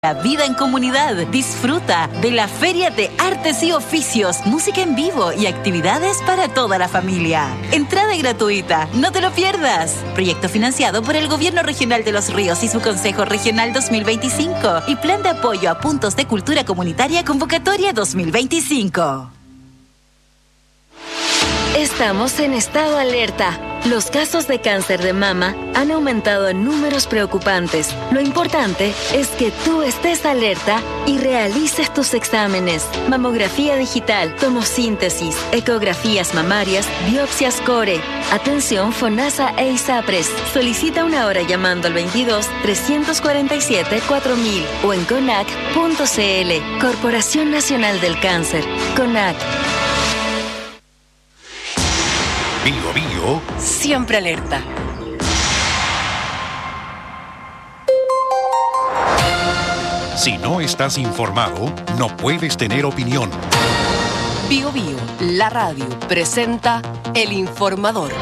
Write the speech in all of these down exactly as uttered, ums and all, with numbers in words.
La vida en comunidad. Disfruta de la Feria de Artes y Oficios, música en vivo y actividades para toda la familia. Entrada gratuita, no te lo pierdas. Proyecto financiado por el Gobierno Regional de Los Ríos y su Consejo Regional dos mil veinticinco y Plan de Apoyo a Puntos de Cultura Comunitaria Convocatoria dos mil veinticinco. Estamos en estado alerta. Los casos de cáncer de mama han aumentado en números preocupantes. Lo importante es que tú estés alerta y realices tus exámenes. Mamografía digital, tomosíntesis, ecografías mamarias, biopsias core. Atención FONASA e ISAPRES. Solicita una hora llamando al veintidós, trescientos cuarenta y siete, cuatro mil o en conac punto cl. Corporación Nacional del Cáncer. CONAC. Bio Bio. Siempre alerta. Si no estás informado, no puedes tener opinión. Bio Bio, la radio, presenta El Informador.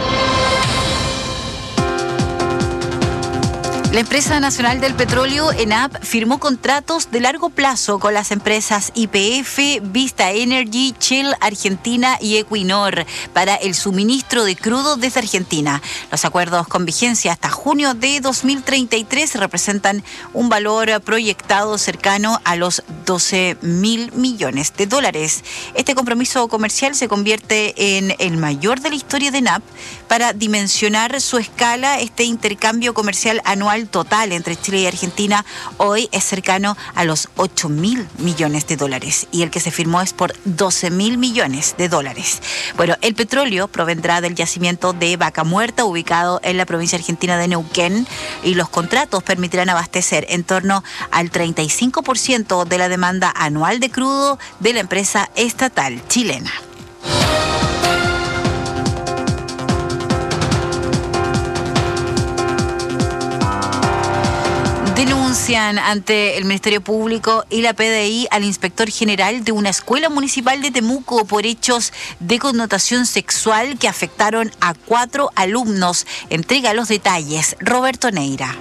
La Empresa Nacional del Petróleo, ENAP, firmó contratos de largo plazo con las empresas Y P F, Vista Energy, Shell Argentina y Equinor para el suministro de crudo desde Argentina. Los acuerdos con vigencia hasta junio de dos mil treinta y tres representan un valor proyectado cercano a los doce mil millones de dólares. Este compromiso comercial se convierte en el mayor de la historia de ENAP. Para dimensionar su escala, este intercambio comercial anual total entre Chile y Argentina hoy es cercano a los ocho mil millones de dólares y el que se firmó es por doce mil millones de dólares. Bueno, el petróleo provendrá del yacimiento de Vaca Muerta, ubicado en la provincia argentina de Neuquén, y los contratos permitirán abastecer en torno al treinta y cinco por ciento de la demanda anual de crudo de la empresa estatal chilena. Denuncian ante el Ministerio Público y la P D I al inspector general de una escuela municipal de Temuco por hechos de connotación sexual que afectaron a cuatro alumnos. Entrega los detalles Roberto Neira.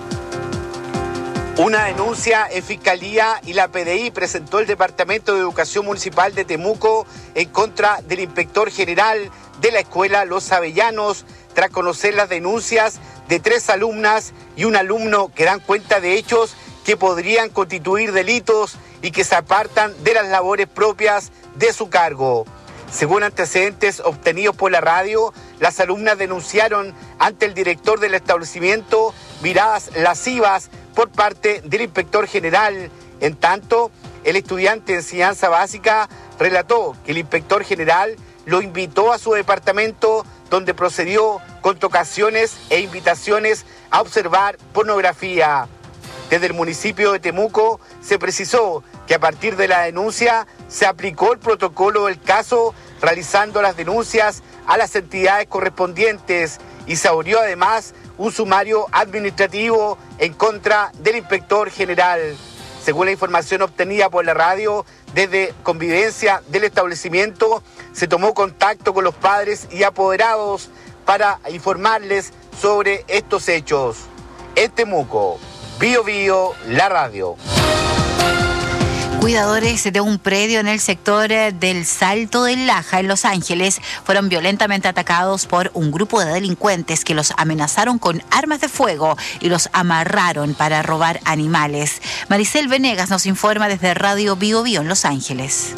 Una denuncia en Fiscalía y la P D I presentó el Departamento de Educación Municipal de Temuco en contra del inspector general de la escuela Los Avellanos, tras conocer las denuncias de tres alumnas y un alumno que dan cuenta de hechos que podrían constituir delitos y que se apartan de las labores propias de su cargo. Según antecedentes obtenidos por la radio, las alumnas denunciaron ante el director del establecimiento miradas lascivas por parte del inspector general. En tanto, el estudiante de enseñanza básica relató que el inspector general lo invitó a su departamento, donde procedió con tocaciones e invitaciones a observar pornografía. Desde el municipio de Temuco se precisó que a partir de la denuncia se aplicó el protocolo del caso, realizando las denuncias a las entidades correspondientes, y se abrió además un sumario administrativo en contra del inspector general. Según la información obtenida por la radio, desde Convivencia del establecimiento se tomó contacto con los padres y apoderados para informarles sobre estos hechos. En Temuco, Bio Bio, la radio. Cuidadores de un predio en el sector del Salto del Laja, en Los Ángeles, fueron violentamente atacados por un grupo de delincuentes que los amenazaron con armas de fuego y los amarraron para robar animales. Maricel Venegas nos informa desde Radio Bio Bio en Los Ángeles.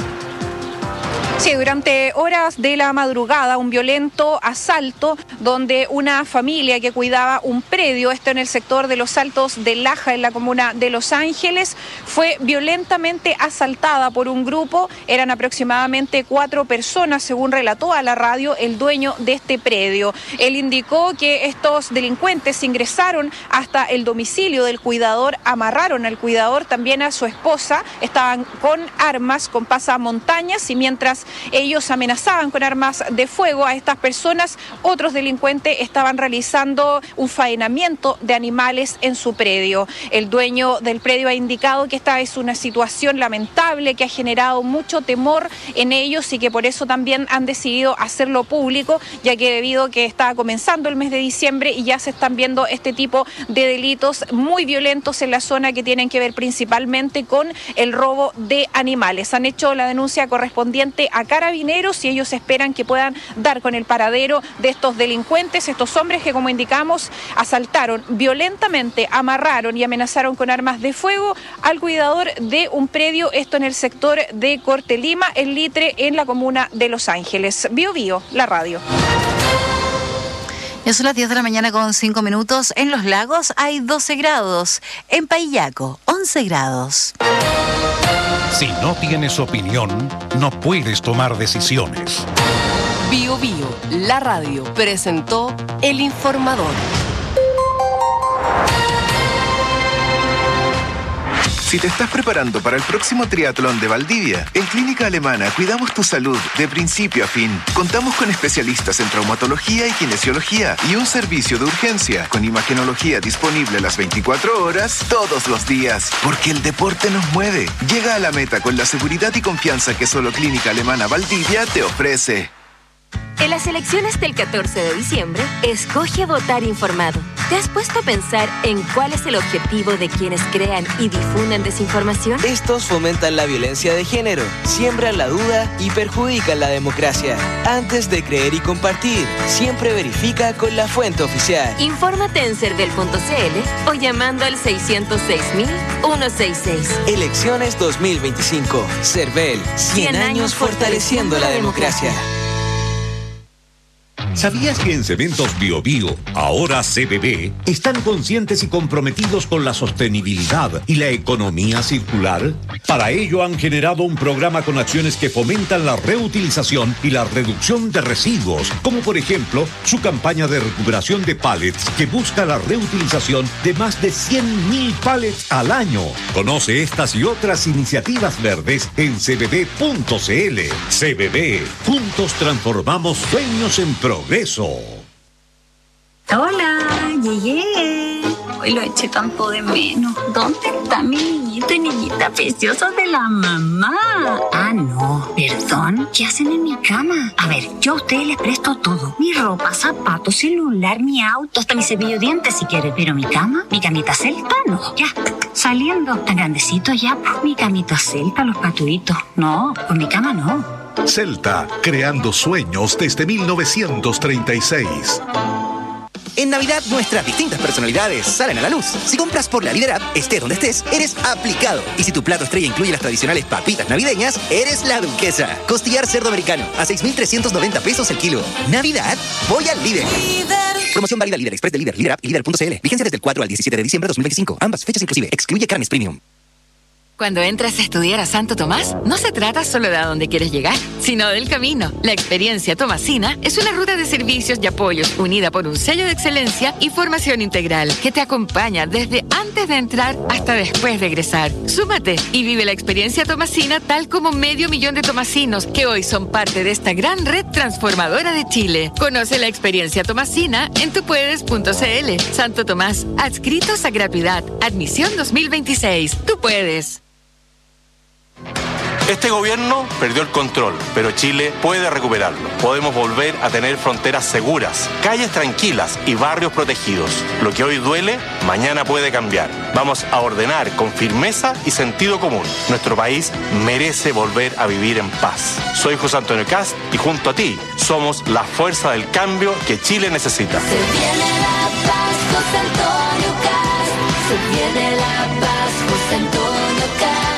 Sí, durante horas de la madrugada, un violento asalto donde una familia que cuidaba un predio, esto en el sector de los Altos del Laja, en la comuna de Los Ángeles, fue violentamente asaltada por un grupo. Eran aproximadamente cuatro personas, según relató a la radio el dueño de este predio. Él indicó que estos delincuentes ingresaron hasta el domicilio del cuidador, amarraron al cuidador, también a su esposa, estaban con armas, con pasamontañas, y mientras Ellos amenazaban con armas de fuego a estas personas. Otros delincuentes estaban realizando un faenamiento de animales en su predio. El dueño del predio ha indicado que esta es una situación lamentable que ha generado mucho temor en ellos y que por eso también han decidido hacerlo público, ya que debido a que está comenzando el mes de diciembre y ya se están viendo este tipo de delitos muy violentos en la zona que tienen que ver principalmente con el robo de animales. Han hecho la denuncia correspondiente a Carabineros y ellos esperan que puedan dar con el paradero de estos delincuentes, estos hombres que, como indicamos, asaltaron violentamente, amarraron y amenazaron con armas de fuego al cuidador de un predio, esto en el sector de Corte Lima, en Litre, en la comuna de Los Ángeles. Bio Bio, la radio. Ya son las diez de la mañana con cinco minutos. En Los Lagos hay doce grados. En Payaco, once grados. Si no tienes opinión, no puedes tomar decisiones. Bio Bio, la radio, presentó El Informador. Si te estás preparando para el próximo triatlón de Valdivia, en Clínica Alemana cuidamos tu salud de principio a fin. Contamos con especialistas en traumatología y kinesiología y un servicio de urgencia con imagenología disponible las veinticuatro horas, todos los días. Porque el deporte nos mueve. Llega a la meta con la seguridad y confianza que solo Clínica Alemana Valdivia te ofrece. En las elecciones del catorce de diciembre, escoge votar informado. ¿Te has puesto a pensar en cuál es el objetivo de quienes crean y difunden desinformación? Estos fomentan la violencia de género, siembran la duda y perjudican la democracia. Antes de creer y compartir, siempre verifica con la fuente oficial. Infórmate en cervel punto c l o llamando al seiscientos seis mil ciento sesenta y seis. Elecciones dos mil veinticinco. Cervel, cien años fortaleciendo la democracia. ¿Sabías que en Cementos Bio Bio, ahora C B B, están conscientes y comprometidos con la sostenibilidad y la economía circular? Para ello han generado un programa con acciones que fomentan la reutilización y la reducción de residuos, como por ejemplo su campaña de recuperación de pallets que busca la reutilización de más de cien mil pallets al año. Conoce estas y otras iniciativas verdes en c b b punto c l. C B B, juntos transformamos sueños en progreso. Hola, llegué. Hoy lo eché tanto de menos. ¿Dónde está mi niñito y niñita preciosa de la mamá? Ah, no, perdón. ¿Qué hacen en mi cama? A ver, yo a ustedes les presto todo. Mi ropa, zapatos, celular, mi auto, hasta mi cepillo de dientes si quieren. Pero mi cama, mi camita celta, no. Ya, saliendo. Tan grandecito ya, pues mi camita celta, los patuitos. No, pues mi cama no. Celta, creando sueños desde mil novecientos treinta y seis. En Navidad, nuestras distintas personalidades salen a la luz. Si compras por la Líder App, estés donde estés, eres aplicado. Y si tu plato estrella incluye las tradicionales papitas navideñas, eres la duquesa. Costillar cerdo americano, a seis mil trescientos noventa pesos el kilo. Navidad, voy al Líder. Líder. Promoción válida Líder Express de Líder, Líder App y Líder punto c l. Vigencia desde el cuatro al diecisiete de diciembre de dos mil veinticinco. Ambas fechas inclusive. Excluye carnes premium. Cuando entras a estudiar a Santo Tomás, no se trata solo de a dónde quieres llegar, sino del camino. La experiencia tomasina es una ruta de servicios y apoyos unida por un sello de excelencia y formación integral que te acompaña desde antes de entrar hasta después de egresar. Súmate y vive la experiencia tomasina tal como medio millón de tomasinos que hoy son parte de esta gran red transformadora de Chile. Conoce la experiencia tomasina en tupuedes punto c l. Santo Tomás, adscritos a gratuidad. Admisión dos mil veintiséis. Tú puedes. Este gobierno perdió el control, pero Chile puede recuperarlo. Podemos volver a tener fronteras seguras, calles tranquilas y barrios protegidos. Lo que hoy duele, mañana puede cambiar. Vamos a ordenar con firmeza y sentido común. Nuestro país merece volver a vivir en paz. Soy José Antonio Kast y junto a ti somos la fuerza del cambio que Chile necesita. Se viene la paz, José Antonio Kast. Se viene la paz, José Antonio Kast.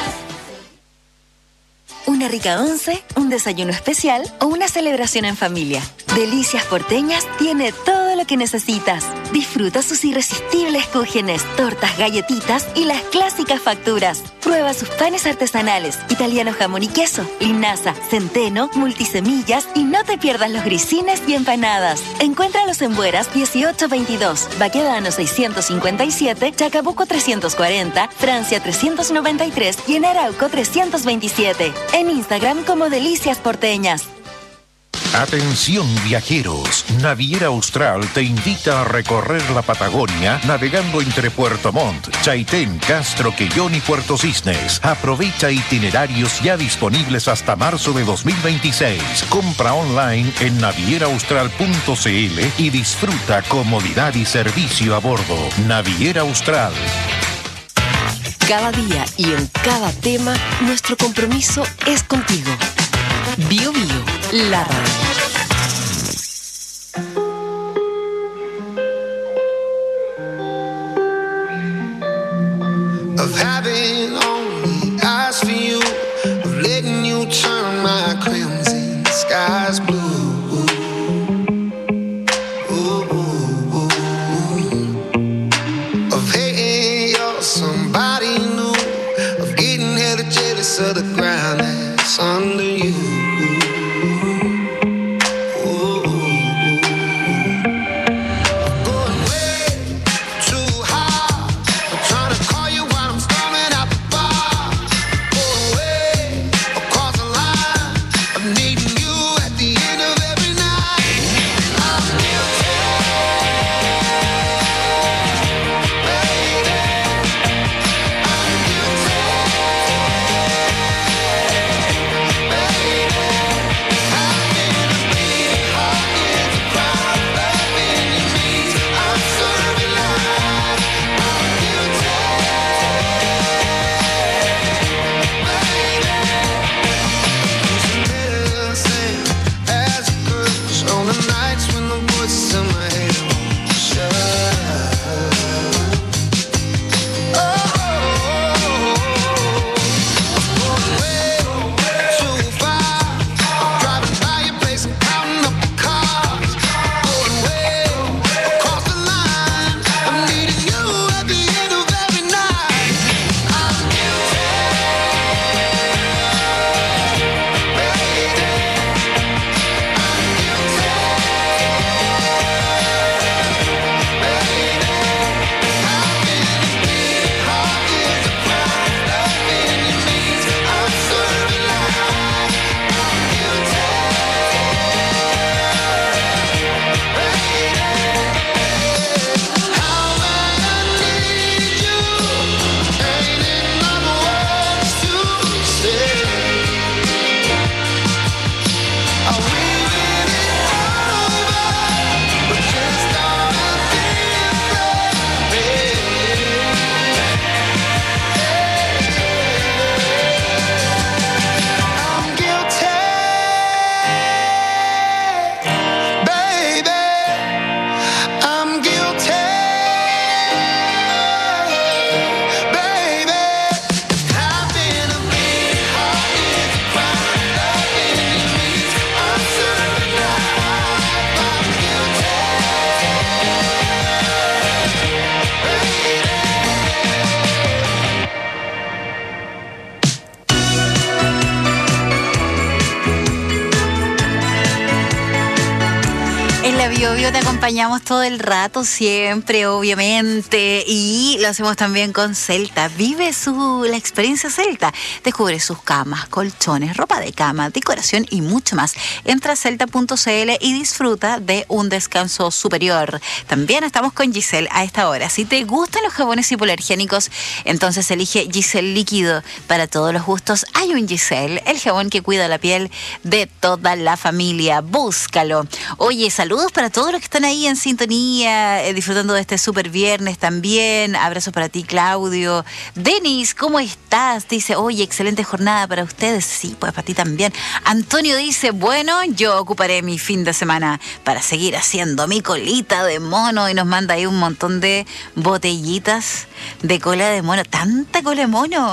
Una rica once, un desayuno especial o una celebración en familia. Delicias Porteñas tiene todo lo lo que necesitas. Disfruta sus irresistibles cúgenes, tortas, galletitas y las clásicas facturas. Prueba sus panes artesanales, italiano jamón y queso, linaza, centeno, multisemillas y no te pierdas los grisines y empanadas. Encuéntralos en Bueras dieciocho veintidós, Baquedano seiscientos cincuenta y siete, Chacabuco trescientos cuarenta, Francia trescientos noventa y tres y en Arauco trescientos veintisiete. En Instagram como Delicias Porteñas. Atención viajeros, Naviera Austral te invita a recorrer la Patagonia navegando entre Puerto Montt, Chaitén, Castro, Quellón y Puerto Cisnes. Aprovecha itinerarios ya disponibles hasta marzo de dos mil veintiséis. Compra online en naviera austral punto c l y disfruta comodidad y servicio a bordo. Naviera Austral. Cada día y en cada tema, nuestro compromiso es contigo. Bio Bio, la radio. Of having only eyes for you, of letting you turn my crimson skies blue. Ooh, ooh, ooh. Of hating you're somebody new, of getting hella jealous of the ground that's under you. Te acompañamos todo el rato, siempre, obviamente, y lo hacemos también con Celta. Vive su, la experiencia Celta. Descubre sus camas, colchones, ropa de cama, decoración y mucho más. Entra a celta punto c l y disfruta de un descanso superior. También estamos con Giselle a esta hora. Si te gustan los jabones hipoalergénicos, entonces elige Giselle Líquido. Para todos los gustos hay un Giselle, el jabón que cuida la piel de toda la familia. Búscalo. Oye, saludos para todos los que están ahí en sintonía, eh, disfrutando de este súper viernes también. Abrazos para ti, Claudio. Denis, ¿cómo estás? Dice, oye, excelente jornada para ustedes. Sí, pues para ti también. Antonio dice, bueno, yo ocuparé mi fin de semana para seguir haciendo mi colita de mono, y nos manda ahí un montón de botellitas de cola de mono. Tanta cola de mono.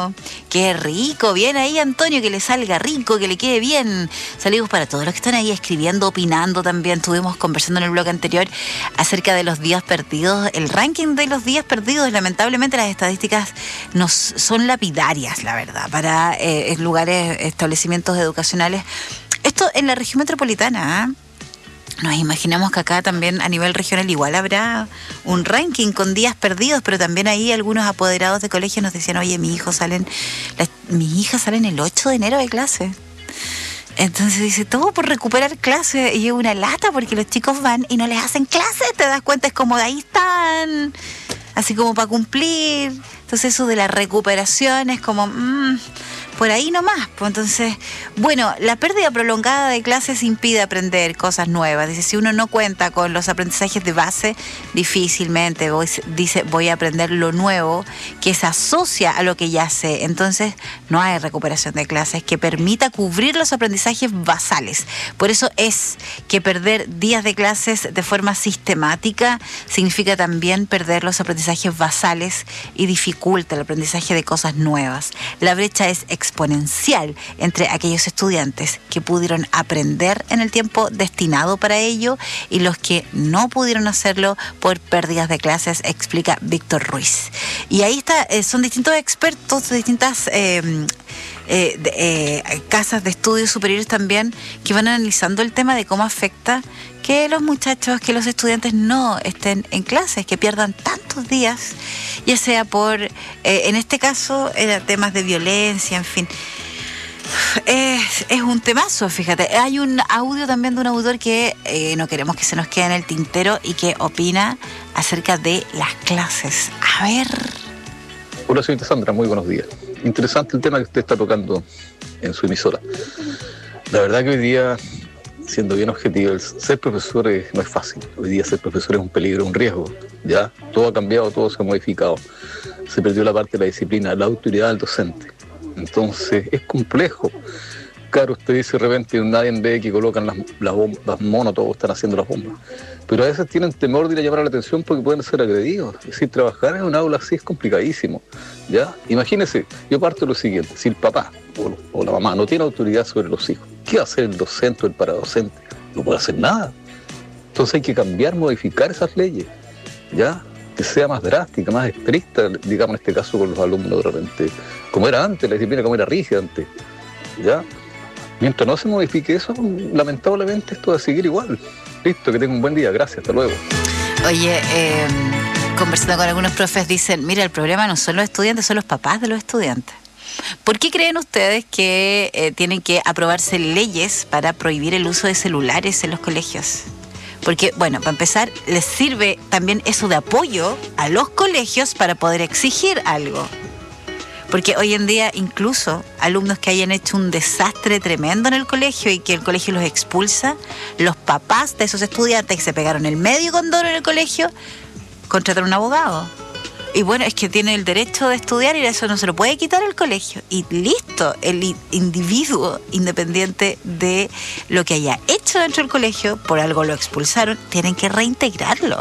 Qué rico, bien ahí Antonio, que le salga rico, que le quede bien. Saludos para todos los que están ahí escribiendo, opinando también. Estuvimos conversando en el blog anterior acerca de los días perdidos. El ranking de los días perdidos, lamentablemente las estadísticas nos son lapidarias, la verdad, para eh, lugares, establecimientos educacionales. Esto en la región metropolitana, ¿eh? Nos imaginamos que acá también a nivel regional igual habrá un ranking con días perdidos, pero también ahí algunos apoderados de colegios nos decían, oye, mi hijo salen, las, mis hijas salen el ocho de enero de clase. Entonces dice, todo por recuperar clases, y es una lata porque los chicos van y no les hacen clases, te das cuenta, es como de ahí están, así como para cumplir. Entonces eso de la recuperación es como... Mmm, por ahí nomás, pues entonces, bueno, la pérdida prolongada de clases impide aprender cosas nuevas. Dice, si uno no cuenta con los aprendizajes de base, difícilmente voy, dice, voy a aprender lo nuevo que se asocia a lo que ya sé. Entonces, no hay recuperación de clases que permita cubrir los aprendizajes basales. Por eso es que perder días de clases de forma sistemática significa también perder los aprendizajes basales y dificulta el aprendizaje de cosas nuevas. La brecha es exponencial entre aquellos estudiantes que pudieron aprender en el tiempo destinado para ello y los que no pudieron hacerlo por pérdidas de clases, explica Víctor Ruiz. Y ahí está, eh, son distintos expertos de distintas eh, eh, de, eh, casas de estudios superiores también que van analizando el tema de cómo afecta que los muchachos, que los estudiantes no estén en clases, que pierdan tantos días, ya sea por, eh, en este caso, eh, temas de violencia, en fin. Es, es un temazo, fíjate. Hay un audio también de un auditor que eh, no queremos que se nos quede en el tintero y que opina acerca de las clases. A ver. Hola, señorita Sandra, muy buenos días. Interesante el tema que usted está tocando en su emisora. La verdad que hoy día, siendo bien objetivo, el ser profesor es, no es fácil. Hoy día ser profesor es un peligro, un riesgo. Ya todo ha cambiado, todo se ha modificado. Se perdió la parte de la disciplina, la autoridad del docente. Entonces es complejo. Claro, usted dice de repente, nadie ve que colocan las, las bombas, las monos, todos están haciendo las bombas. Pero a veces tienen temor de ir a llamar la atención porque pueden ser agredidos. Es decir, trabajar en un aula así es complicadísimo. ¿Ya? Imagínese, yo parto de lo siguiente, si el papá o, o la mamá no tiene autoridad sobre los hijos, ¿qué va a hacer el docente o el paradocente? No puede hacer nada. Entonces hay que cambiar, modificar esas leyes, ¿ya? Que sea más drástica, más estricta, digamos en este caso con los alumnos de repente, como era antes, la disciplina como era rígida antes, ¿ya? Mientras no se modifique eso, lamentablemente esto va a seguir igual. Listo, que tenga un buen día, gracias, hasta luego. Oye, eh, conversando con algunos profes dicen, mira, el problema no son los estudiantes, son los papás de los estudiantes. ¿Por qué creen ustedes que eh, tienen que aprobarse leyes para prohibir el uso de celulares en los colegios? Porque, bueno, para empezar, les sirve también eso de apoyo a los colegios para poder exigir algo. Porque hoy en día incluso alumnos que hayan hecho un desastre tremendo en el colegio y que el colegio los expulsa, los papás de esos estudiantes que se pegaron el medio condoro en el colegio, contratan a un abogado. Y bueno, es que tiene el derecho de estudiar y eso no se lo puede quitar el colegio. Y listo, el individuo, independiente de lo que haya hecho dentro del colegio, por algo lo expulsaron, tienen que reintegrarlo.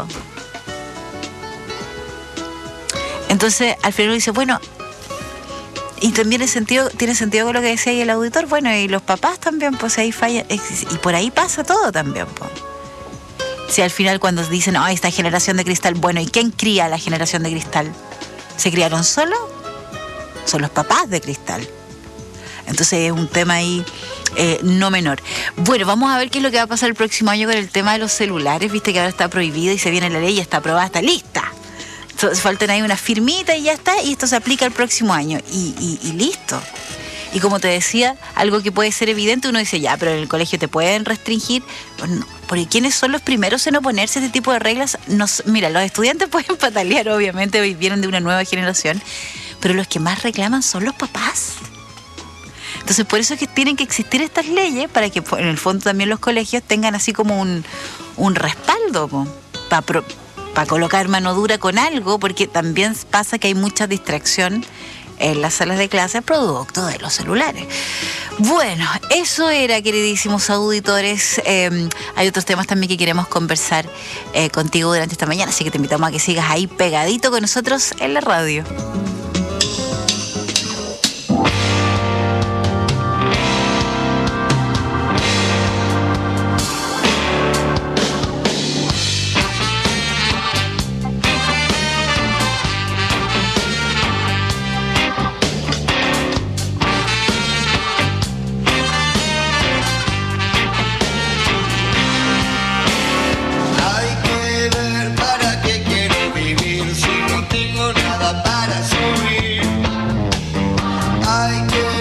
Entonces, al final uno dice, bueno, y también el sentido, tiene sentido con lo que decía ahí el auditor, bueno, y los papás también, pues ahí fallan, y por ahí pasa todo también, pues. Si al final cuando dicen, oh, esta generación de cristal, bueno, ¿y quién cría la generación de cristal? ¿Se criaron solos? Son los papás de cristal. Entonces es un tema ahí eh, no menor. Bueno, vamos a ver qué es lo que va a pasar el próximo año con el tema de los celulares. Viste que ahora está prohibido y se viene la ley y está aprobada, está lista. Entonces faltan ahí una firmita y ya está, y esto se aplica el próximo año. Y, y, y listo. Y como te decía, algo que puede ser evidente, uno dice, ya, pero en el colegio te pueden restringir. Pues no, porque ¿quiénes son los primeros en oponerse a este tipo de reglas? Nos, mira, los estudiantes pueden patalear, obviamente, hoy vienen de una nueva generación, pero los que más reclaman son los papás. Entonces, por eso es que tienen que existir estas leyes, para que en el fondo también los colegios tengan así como un, un respaldo para pa colocar mano dura con algo, porque también pasa que hay mucha distracción en las salas de clase producto de los celulares. Bueno, eso era, queridísimos auditores. Eh, hay otros temas también que queremos conversar eh, contigo durante esta mañana, así que te invitamos a que sigas ahí pegadito con nosotros en la radio.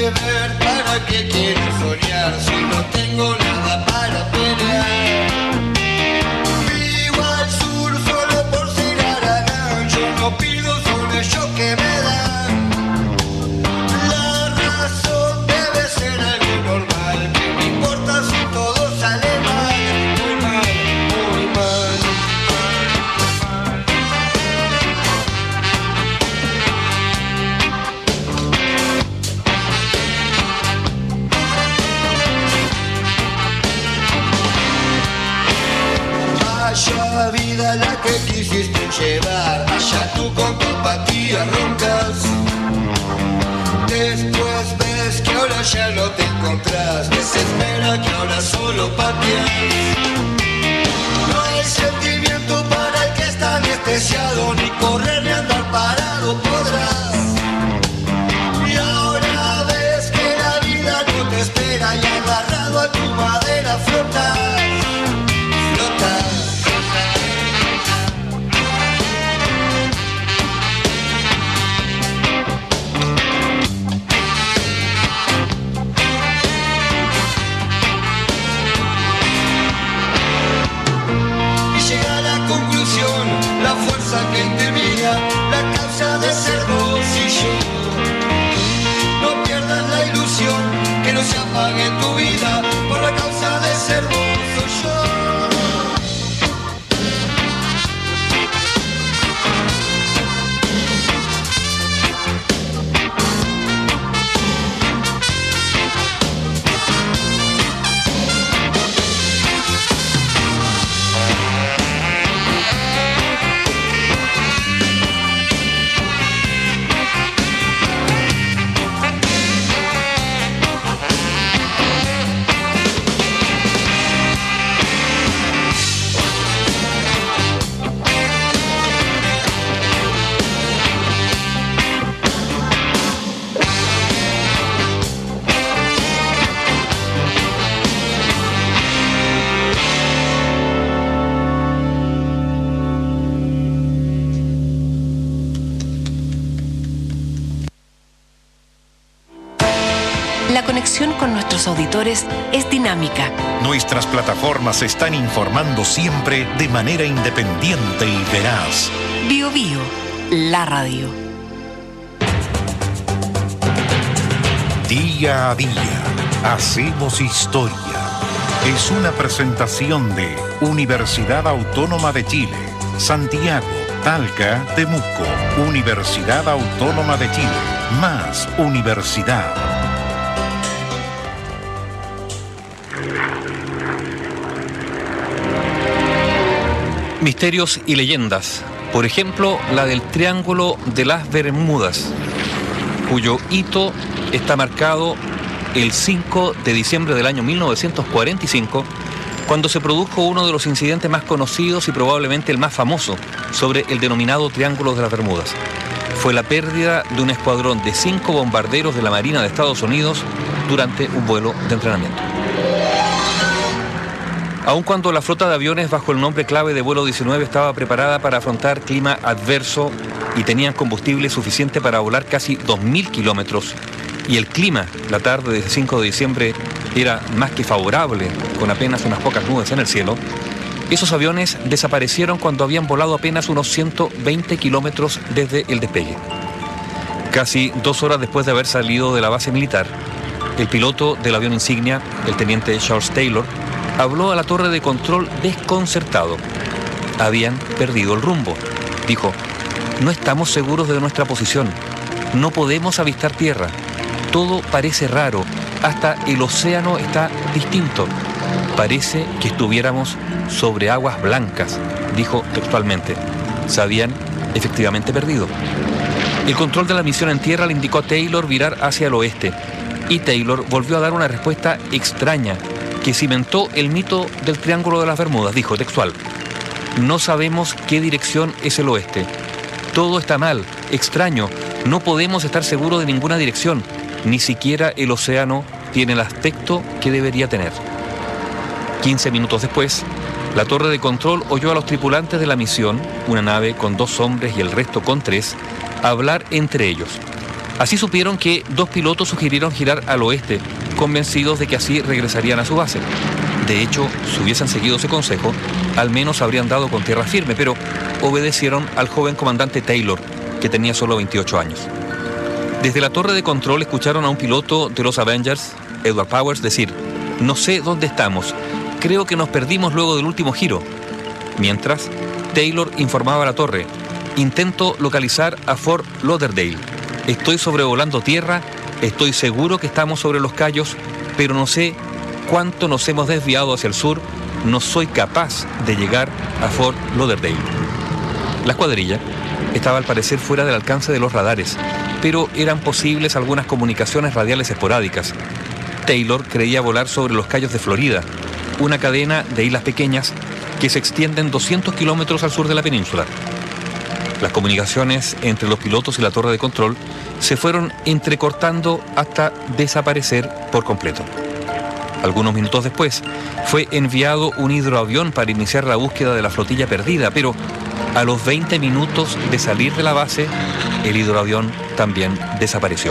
que ver, para qué quiero soñar si no tengo nada para pelear. Vivo al sur solo por ser Aragán, yo no pido, son ellos que me dan. La razón debe ser algo normal, que me importa si todo sale mal, muy mal, muy mal. Vaya vida la que quisiste llevar, allá tú con tu apatía roncas. Después ves que ahora ya no te encontrás, desespera que ahora solo pateas. No hay sentimiento para el que está anestesiado, ni correr ni andar parado podrás. Y ahora ves que la vida no te espera y agarrado a tu madera flotas, flotas. La fuerza que termina, la causa de ser vos y yo. No pierdas la ilusión, que no se apague en tu vida por la causa de ser vos o yo. La conexión con nuestros auditores es dinámica. Nuestras plataformas están informando siempre de manera independiente y veraz. Bio Bio, la radio. Día a día, hacemos historia. Es una presentación de Universidad Autónoma de Chile, Santiago, Talca, Temuco. Universidad Autónoma de Chile, más universidad. Misterios y leyendas. Por ejemplo, la del Triángulo de las Bermudas, cuyo hito está marcado el cinco de diciembre del año mil novecientos cuarenta y cinco, cuando se produjo uno de los incidentes más conocidos y probablemente el más famoso sobre el denominado Triángulo de las Bermudas. Fue la pérdida de un escuadrón de cinco bombarderos de la Marina de Estados Unidos durante un vuelo de entrenamiento. Aun cuando la flota de aviones bajo el nombre clave de vuelo diecinueve estaba preparada para afrontar clima adverso y tenían combustible suficiente para volar casi dos mil kilómetros, y el clima la tarde del cinco de diciembre era más que favorable, con apenas unas pocas nubes en el cielo, esos aviones desaparecieron cuando habían volado apenas unos ciento veinte kilómetros desde el despegue. Casi dos horas después de haber salido de la base militar, el piloto del avión insignia, el teniente Charles Taylor, habló a la torre de control desconcertado. Habían perdido el rumbo. Dijo: no estamos seguros de nuestra posición. No podemos avistar tierra. Todo parece raro. Hasta el océano está distinto. Parece que estuviéramos sobre aguas blancas, dijo textualmente. Se habían efectivamente perdido. El control de la misión en tierra le indicó a Taylor virar hacia el oeste, y Taylor volvió a dar una respuesta extraña que cimentó el mito del Triángulo de las Bermudas. Dijo textual: no sabemos qué dirección es el oeste. Todo está mal, extraño, no podemos estar seguros de ninguna dirección, ni siquiera el océano tiene el aspecto que debería tener. quince minutos después, la torre de control oyó a los tripulantes de la misión, una nave con dos hombres y el resto con tres, hablar entre ellos. Así supieron que dos pilotos sugirieron girar al oeste, convencidos de que así regresarían a su base. De hecho, si hubiesen seguido ese consejo, al menos habrían dado con tierra firme, pero obedecieron al joven comandante Taylor, que tenía solo veintiocho años. Desde la torre de control escucharon a un piloto de los Avengers, Edward Powers, decir: «No sé dónde estamos, creo que nos perdimos luego del último giro». Mientras, Taylor informaba a la torre: «Intento localizar a Fort Lauderdale. Estoy sobrevolando tierra, estoy seguro que estamos sobre los Cayos, pero no sé cuánto nos hemos desviado hacia el sur, no soy capaz de llegar a Fort Lauderdale». La escuadrilla estaba al parecer fuera del alcance de los radares, pero eran posibles algunas comunicaciones radiales esporádicas. Taylor creía volar sobre los Cayos de Florida, una cadena de islas pequeñas que se extienden doscientos kilómetros al sur de la península. Las comunicaciones entre los pilotos y la torre de control se fueron entrecortando hasta desaparecer por completo. Algunos minutos después, fue enviado un hidroavión para iniciar la búsqueda de la flotilla perdida, pero a los veinte minutos de salir de la base, el hidroavión también desapareció.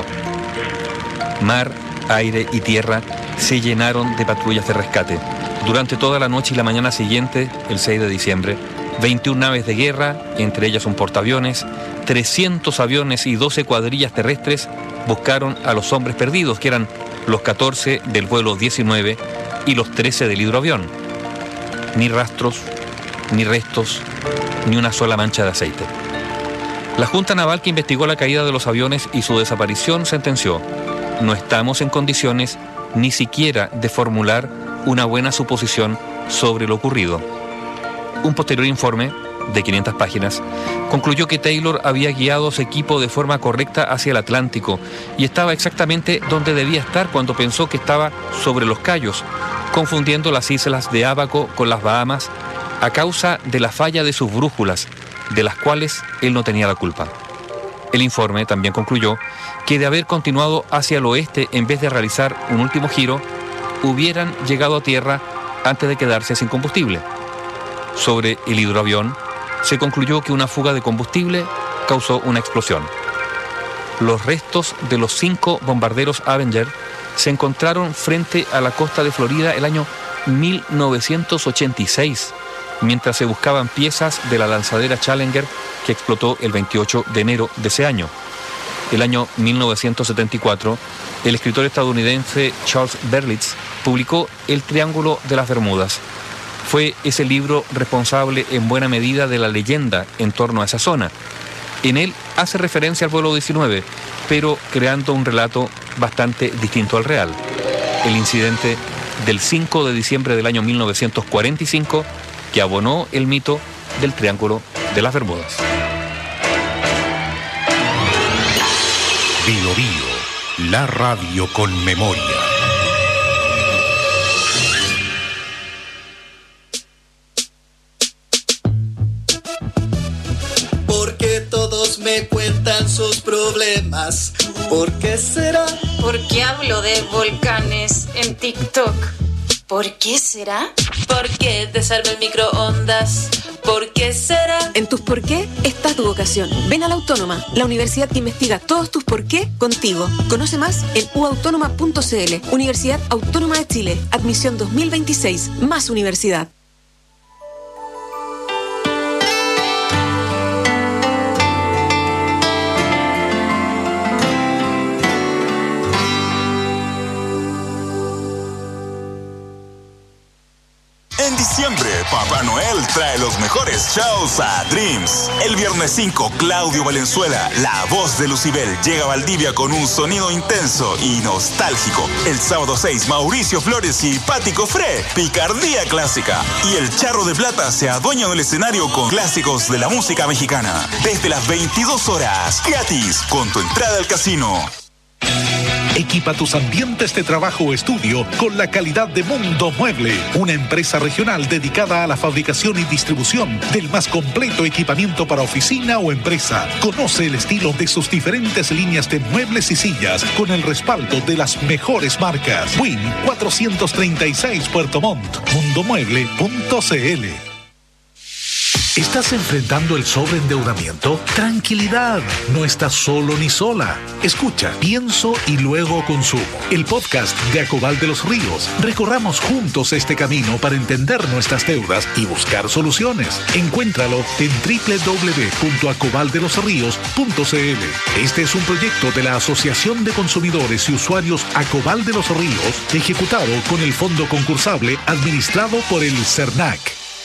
Mar, aire y tierra se llenaron de patrullas de rescate. Durante toda la noche y la mañana siguiente, el seis de diciembre, veintiuna naves de guerra, entre ellas un portaaviones, trescientos aviones y doce cuadrillas terrestres buscaron a los hombres perdidos, que eran los catorce del vuelo diecinueve y los trece del hidroavión. Ni rastros, ni restos, ni una sola mancha de aceite. La Junta Naval, que investigó la caída de los aviones y su desaparición, sentenció: «No estamos en condiciones ni siquiera de formular una buena suposición sobre lo ocurrido». Un posterior informe, de quinientas páginas, concluyó que Taylor había guiado a su equipo de forma correcta hacia el Atlántico y estaba exactamente donde debía estar cuando pensó que estaba sobre los Cayos, confundiendo las islas de Ábaco con las Bahamas a causa de la falla de sus brújulas, de las cuales él no tenía la culpa. El informe también concluyó que de haber continuado hacia el oeste en vez de realizar un último giro, hubieran llegado a tierra antes de quedarse sin combustible. Sobre el hidroavión, se concluyó que una fuga de combustible causó una explosión. Los restos de los cinco bombarderos Avenger se encontraron frente a la costa de Florida el año mil novecientos ochenta y seis, mientras se buscaban piezas de la lanzadera Challenger que explotó el veintiocho de enero de ese año. El año mil novecientos setenta y cuatro, el escritor estadounidense Charles Berlitz publicó El Triángulo de las Bermudas. Fue ese libro responsable en buena medida de la leyenda en torno a esa zona. En él hace referencia al vuelo diecinueve, pero creando un relato bastante distinto al real. El incidente del cinco de diciembre del año mil novecientos cuarenta y cinco, que abonó el mito del Triángulo de las Bermudas. Bio Bio, la radio con memoria. Porque todos me cuentan sus problemas. ¿Por qué será? ¿Por qué hablo de volcanes en TikTok? ¿Por qué será? ¿Por qué desarma el microondas? ¿Por qué será? En tus por qué está tu vocación. Ven a la Autónoma, la universidad que investiga todos tus por qué contigo. Conoce más en u autónoma punto c l. Universidad Autónoma de Chile. Admisión dos mil veintiséis. Más universidad. En diciembre, Papá Noel trae los mejores shows a Dreams. El viernes cinco, Claudio Valenzuela, la voz de Lucibel, llega a Valdivia con un sonido intenso y nostálgico. El sábado seis, Mauricio Flores y Patti Cofré, picardía clásica. Y el Charro de Plata se adueña del escenario con clásicos de la música mexicana. Desde las veintidós horas, gratis, con tu entrada al casino. Equipa tus ambientes de trabajo o estudio con la calidad de Mundo Mueble, una empresa regional dedicada a la fabricación y distribución del más completo equipamiento para oficina o empresa. Conoce el estilo de sus diferentes líneas de muebles y sillas con el respaldo de las mejores marcas. Win cuatrocientos treinta y seis Puerto Montt, mundo mueble punto c l. ¿Estás enfrentando el sobreendeudamiento? Tranquilidad, no estás solo ni sola. Escucha, Pienso y Luego Consumo, el podcast de Acobal de los Ríos. Recorramos juntos este camino para entender nuestras deudas y buscar soluciones. Encuéntralo en doble u doble u doble u punto acobal de los ríos punto c l. Este es un proyecto de la Asociación de Consumidores y Usuarios Acobal de los Ríos, ejecutado con el fondo concursable administrado por el CERNAC.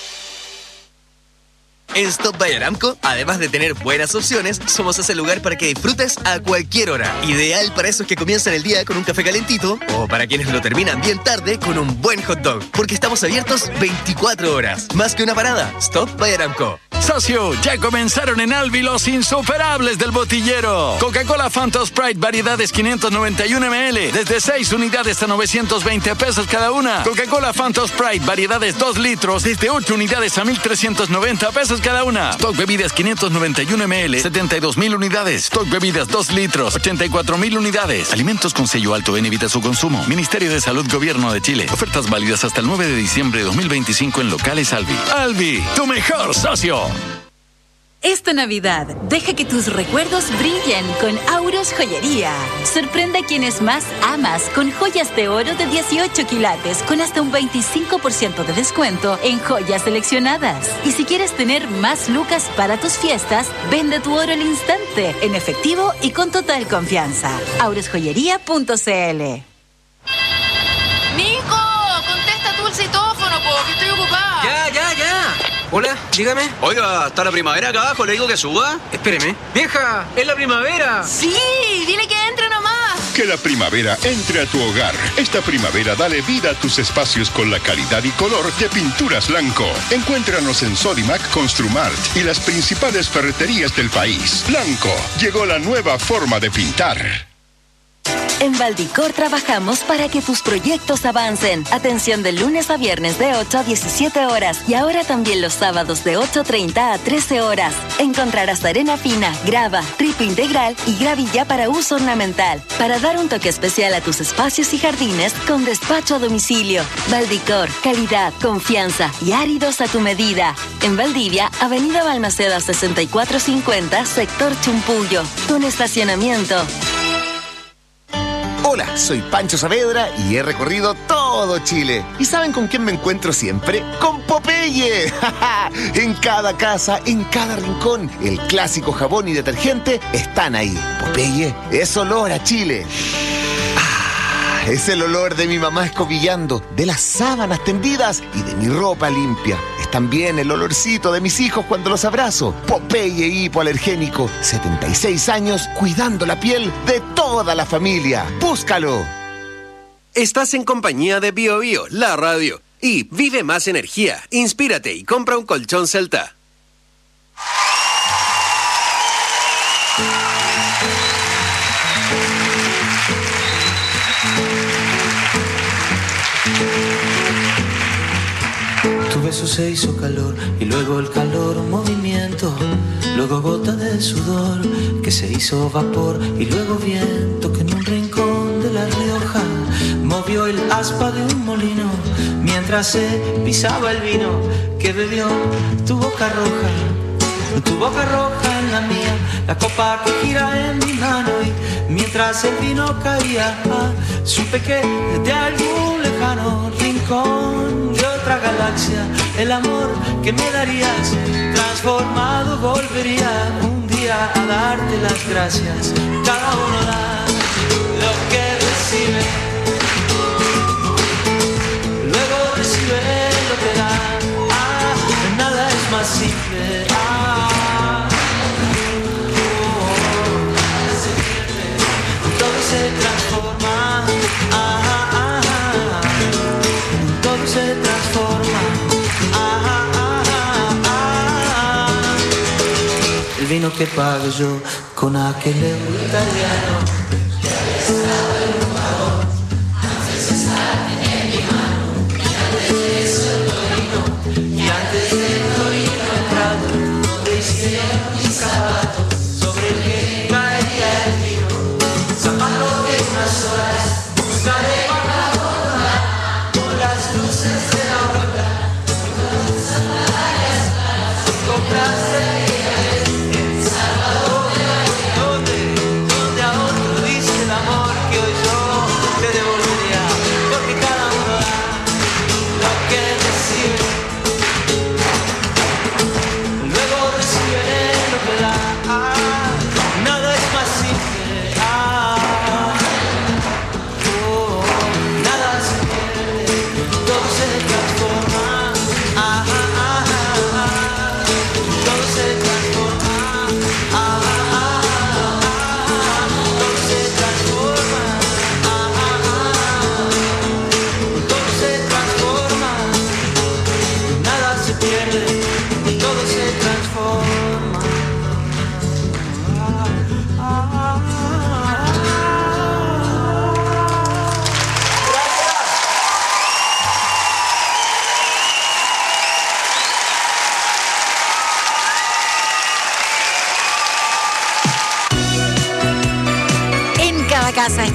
En Stop by Aramco, además de tener buenas opciones, somos ese lugar para que disfrutes a cualquier hora. Ideal para esos que comienzan el día con un café calentito o para quienes lo terminan bien tarde con un buen hot dog. Porque estamos abiertos veinticuatro horas. Más que una parada, Stop by Aramco. Socio, ya comenzaron en Albi los insuperables del botillero. Coca-Cola Fanta Sprite variedades quinientos noventa y uno mililitros, desde seis unidades a novecientos veinte pesos cada una. Coca-Cola Fanta Sprite variedades dos litros, desde ocho unidades a mil trescientos noventa pesos cada una. Stock bebidas quinientos noventa y uno mililitros, setenta y dos mil unidades. Stock bebidas dos litros, ochenta y cuatro mil unidades. Alimentos con sello alto en evita su consumo. Ministerio de Salud, Gobierno de Chile. Ofertas válidas hasta el nueve de diciembre de dos mil veinticinco en locales Albi. Albi, tu mejor socio. Esta Navidad, deja que tus recuerdos brillen con Auros Joyería. Sorprende a quienes más amas con joyas de oro de dieciocho quilates con hasta un veinticinco por ciento de descuento en joyas seleccionadas. Y si quieres tener más lucas para tus fiestas, vende tu oro al instante, en efectivo y con total confianza. auros joyería punto c l. ¡Nico! Contesta tú el citófono, po, que estoy ocupada. Ya, ya, ya. Hola, dígame. Oiga, ¿está la primavera acá abajo? ¿Le digo que suba? Espéreme. ¡Vieja! ¡Es la primavera! ¡Sí! ¡Dile que entre nomás! Que la primavera entre a tu hogar. Esta primavera dale vida a tus espacios con la calidad y color de Pinturas Blanco. Encuéntranos en Sodimac, Construmart y las principales ferreterías del país. Blanco, llegó la nueva forma de pintar. En Valdicor trabajamos para que tus proyectos avancen. Atención de lunes a viernes de ocho a diecisiete horas y ahora también los sábados de ocho treinta a trece horas. Encontrarás arena fina, grava, ripo integral y gravilla para uso ornamental. Para dar un toque especial a tus espacios y jardines con despacho a domicilio. Valdicor, calidad, confianza y áridos a tu medida. En Valdivia, Avenida Balmaceda sesenta y cuatro cincuenta, sector Chumpullo. Con estacionamiento. Hola, soy Pancho Saavedra y he recorrido todo Chile. ¿Y saben con quién me encuentro siempre? ¡Con Popeye! En cada casa, en cada rincón, el clásico jabón y detergente están ahí. Popeye es olor a Chile. Ah, es el olor de mi mamá escobillando, de las sábanas tendidas y de mi ropa limpia. Es también el olorcito de mis hijos cuando los abrazo. Popeye hipoalergénico, setenta y seis años cuidando la piel de toda la familia. ¡Búscalo! Estás en compañía de Bio Bio, la radio. Y vive más energía, inspírate y compra un colchón Celta. Tu beso se hizo calor y luego el calor un movimiento, luego gota de sudor que se hizo vapor y luego viento que en un rincón de La Rioja movió el aspa de un molino mientras se pisaba el vino que bebió tu boca roja, tu boca roja en la mía, la copa que gira en mi mano y mientras el vino caía supe que de algún lejano rincón de otra galaxia el amor que me darías transformado volvería un día a darte las gracias. Cada uno da lo que recibe, luego recibe lo que da. Ah, nada es más simple. Ah, oh, todo se transforma. Ah, ah, ah, todo se transforma. Ah, ah, ah, ah. El vino que pago yo con aquel euro italiano. Y antes del torino entrado, donde hicieron mis zapatos, sobre el que caería el vino. Zapato de unas horas, buscaré para borrar con las luces de la aurora. Con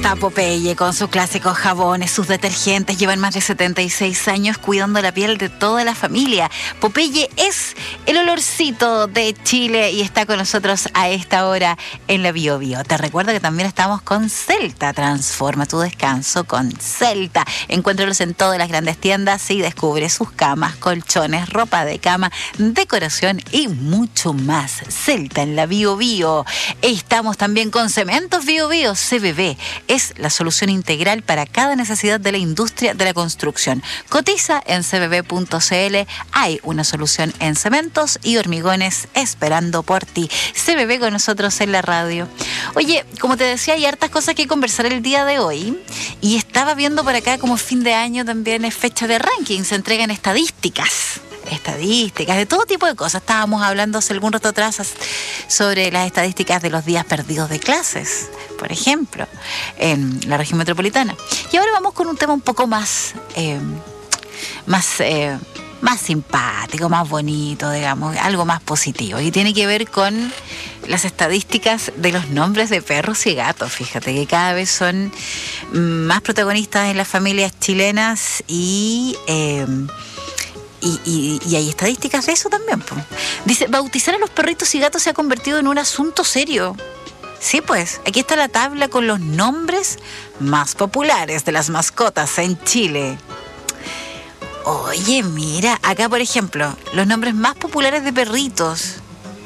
está Popeye con sus clásicos jabones, sus detergentes. Llevan más de setenta y seis años cuidando la piel de toda la familia. Popeye es el olorcito de Chile y está con nosotros a esta hora en la Bio Bio. Te recuerdo que también estamos con Celta. Transforma tu descanso con Celta. Encuéntralos en todas las grandes tiendas y descubre sus camas, colchones, ropa de cama, decoración y mucho más. Celta en la Bio Bio. Estamos también con Cementos Bio Bio. C B B es la solución integral para cada necesidad de la industria de la construcción. Cotiza en c b b punto c l. Hay una solución en cementos y hormigones esperando por ti. C B B con nosotros en la radio. Oye, como te decía, hay hartas cosas que conversar el día de hoy. Y estaba viendo por acá como fin de año también es fecha de ranking. Se entregan estadísticas. Estadísticas, de todo tipo de cosas. Estábamos hablando hace algún rato atrás sobre las estadísticas de los días perdidos de clases, por ejemplo, en la región metropolitana. Y ahora vamos con un tema un poco más, eh, más, eh, más simpático, más bonito, digamos, algo más positivo. Y tiene que ver con las estadísticas de los nombres de perros y gatos. Fíjate que cada vez son más protagonistas en las familias chilenas y... Eh, Y, y, y hay estadísticas de eso también, pues. Dice, bautizar a los perritos y gatos se ha convertido en un asunto serio. Sí, pues, aquí está la tabla con los nombres más populares de las mascotas en Chile. Oye, mira, acá por ejemplo, los nombres más populares de perritos.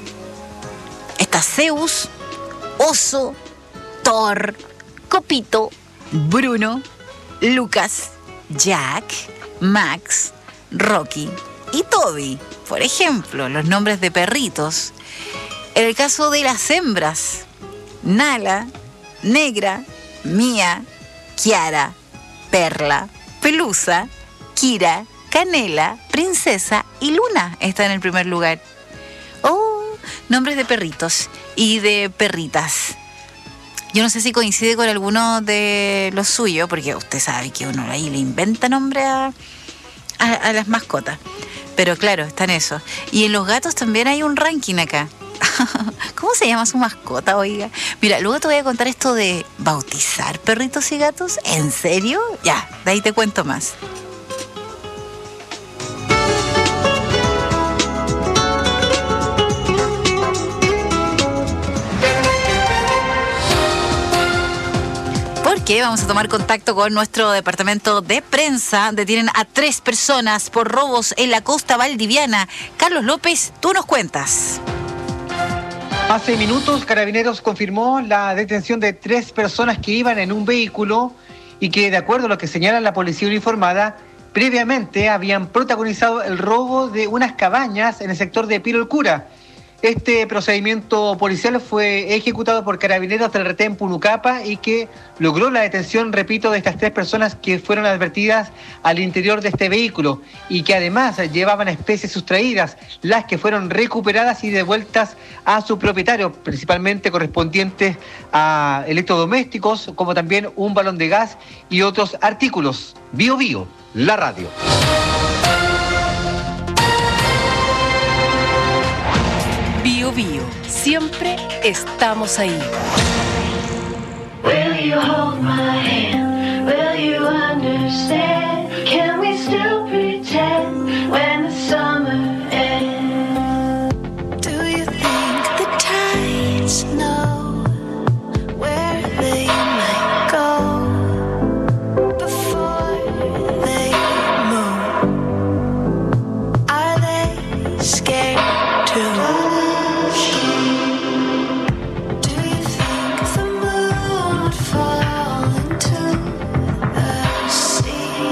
Está Zeus, Oso, Thor, Copito, Bruno, Lucas, Jack, Max, Rocky y Toby, por ejemplo, los nombres de perritos. En el caso de las hembras, Nala, Negra, Mía, Kiara, Perla, Pelusa, Kira, Canela, Princesa y Luna está en el primer lugar. Oh, nombres de perritos y de perritas. Yo no sé si coincide con alguno de los suyos, porque usted sabe que uno ahí le inventa nombre a... A, a las mascotas. Pero claro, están esos. Y en los gatos también hay un ranking acá. ¿Cómo se llama su mascota, oiga? Mira, luego te voy a contar esto de bautizar perritos y gatos. ¿En serio? Ya, de ahí te cuento más. Vamos a tomar contacto con nuestro departamento de prensa. Detienen a tres personas por robos en la costa valdiviana. Carlos López, tú nos cuentas. Hace minutos, Carabineros confirmó la detención de tres personas que iban en un vehículo y que, de acuerdo a lo que señala la policía uniformada, previamente habían protagonizado el robo de unas cabañas en el sector de Piro el Cura. Este procedimiento policial fue ejecutado por Carabineros del retén Punucapa y que logró la detención, repito, de estas tres personas que fueron advertidas al interior de este vehículo y que además llevaban especies sustraídas, las que fueron recuperadas y devueltas a su propietario, principalmente correspondientes a electrodomésticos, como también un balón de gas y otros artículos. Bio Bio, la radio. Bio Bio, siempre estamos ahí. Will you hold my hand? Will you understand? Can we still pretend when the summer ends? Do you think the tides know where they might go before they move? Are they scared to? See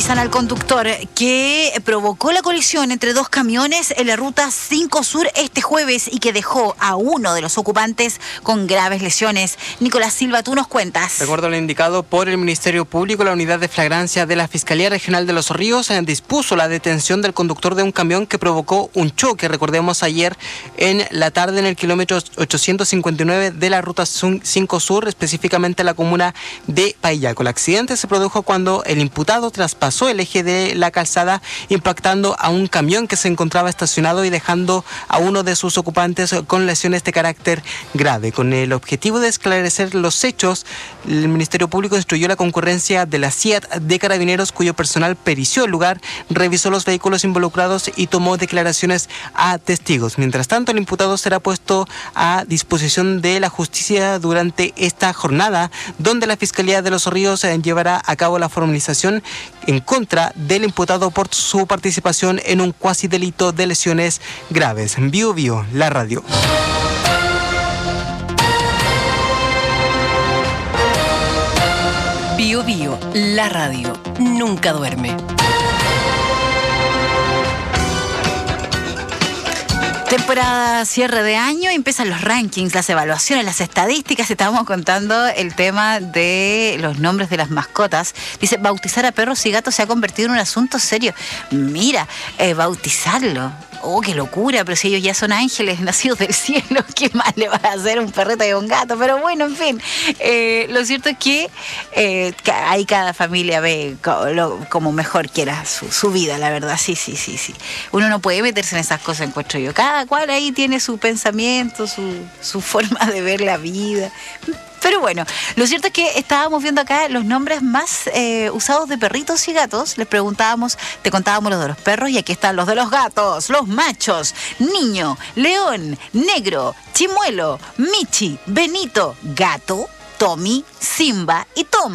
procesan al conductor que provocó la colisión entre dos camiones en la ruta cinco Sur este jueves y que dejó a uno de los ocupantes con graves lesiones. Nicolás Silva, tú nos cuentas. De acuerdo a lo indicado por el Ministerio Público, la unidad de flagrancia de la Fiscalía Regional de Los Ríos eh, dispuso la detención del conductor de un camión que provocó un choque, recordemos, ayer en la tarde en el kilómetro ochocientos cincuenta y nueve de la ruta cinco Sur, específicamente en la comuna de Paillaco. El accidente se produjo cuando el imputado traspasó el eje de la calzada, impactando a un camión que se encontraba estacionado y dejando a uno de sus ocupantes con lesiones de carácter grave. Con el objetivo de esclarecer los hechos, el Ministerio Público instruyó la concurrencia de la C I A T de Carabineros, cuyo personal perició el lugar, revisó los vehículos involucrados y tomó declaraciones a testigos. Mientras tanto, el imputado será puesto a disposición de la justicia durante esta jornada, donde la Fiscalía de Los Ríos eh, llevará a cabo la formalización en contra del imputado por su participación en un cuasi delito de lesiones graves. Bio Bio, la radio. Bio Bio, la radio. Nunca duerme. Temporada cierre de año, empiezan los rankings, las evaluaciones, las estadísticas. Estábamos contando el tema de los nombres de las mascotas. Dice, bautizar a perros y gatos se ha convertido en un asunto serio. Mira, eh, bautizarlo. Oh, qué locura, pero si ellos ya son ángeles nacidos del cielo, ¿qué más le va a hacer un perrito y un gato? Pero bueno, en fin, eh, lo cierto es que eh, ahí cada familia ve como, lo, como mejor quiera su, su vida, la verdad, sí, sí, sí, sí. Uno no puede meterse en esas cosas, encuentro yo. Cada cual ahí tiene su pensamiento, su, su forma de ver la vida. Pero bueno, lo cierto es que estábamos viendo acá los nombres más eh, usados de perritos y gatos. Les preguntábamos, te contábamos los de los perros y aquí están los de los gatos, los machos: Niño, León, Negro, Chimuelo, Michi, Benito, Gato, Tommy, Simba y Tom.